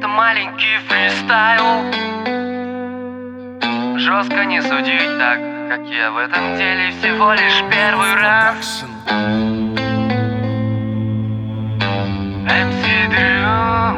Это маленький фристайл. Жестко не судить так, как я в этом деле всего лишь первый раз. MC Drew.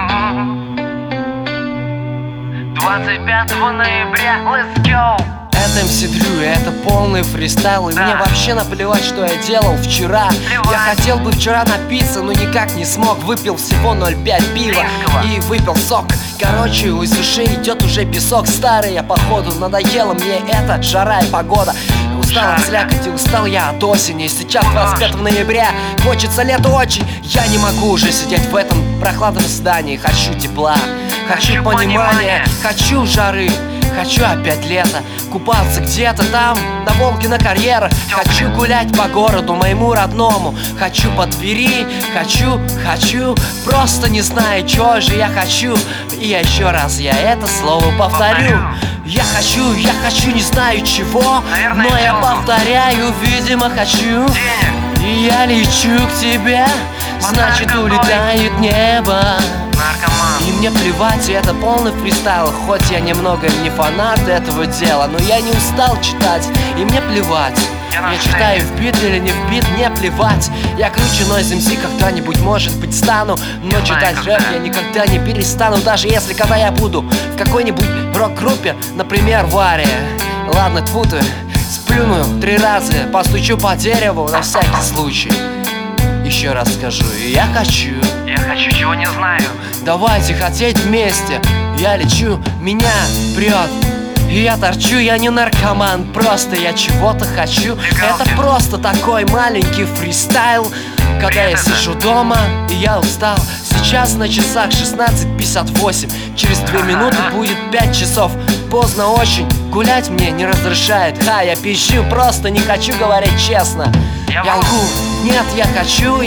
25 ноября, let's go! Это MC Drew, это полный фристайл. И мне вообще наплевать, что я делал вчера. Я хотел бы вчера напиться, но никак не смог. Выпил всего 0,5 пива и выпил сок. Короче, из ушей идет уже песок старый. Я походу надоела мне эта жара и погода. Устал от слякоти, устал я от осени. Сейчас 25 ноября, хочется лета очень. Я не могу уже сидеть в этом прохладном здании. Хочу тепла, хочу понимания, хочу жары. Хочу опять лето, купаться где-то там, на Волге на карьерах. Хочу гулять по городу моему родному. Хочу по Твери, хочу, просто не знаю, чего же я хочу. И еще раз я это слово повторю. Я хочу, не знаю чего, но я повторяю, видимо, хочу. И я лечу к тебе, значит улетает небо. И мне плевать, это полный фристайл. Хоть я немного не фанат этого дела, но я не устал читать, и мне плевать. Я читаю в бит или не в бит, мне плевать. Я круче Noise MC когда-нибудь, может быть, стану. Но читать рэп я никогда не перестану. Даже если когда я буду в какой-нибудь рок-группе, например, в Аре. Ладно, тьфу ты, сплюну 3 раза, постучу по дереву на всякий случай. Еще раз скажу, я хочу, чего не знаю. Давайте хотеть вместе. Я лечу, меня прет, и я торчу, я не наркоман, просто я чего-то хочу. Это просто такой маленький фристайл. Когда я сижу дома, и я устал. Сейчас на часах 16:58. Через 2 минуты будет 5 часов. Поздно очень, гулять мне не разрешает. Я пищу, просто не хочу говорить честно. Я лгу, нет, я хочу.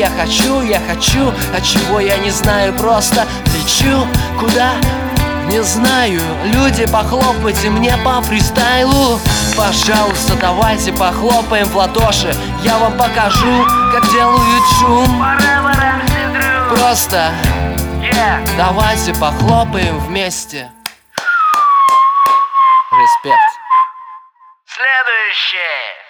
А чего я не знаю, просто лечу куда? Не знаю, люди, похлопайте мне по фристайлу. Пожалуйста, давайте похлопаем в ладоши. Я вам покажу, как делают шум. Просто давайте похлопаем вместе. Респект. Следующее.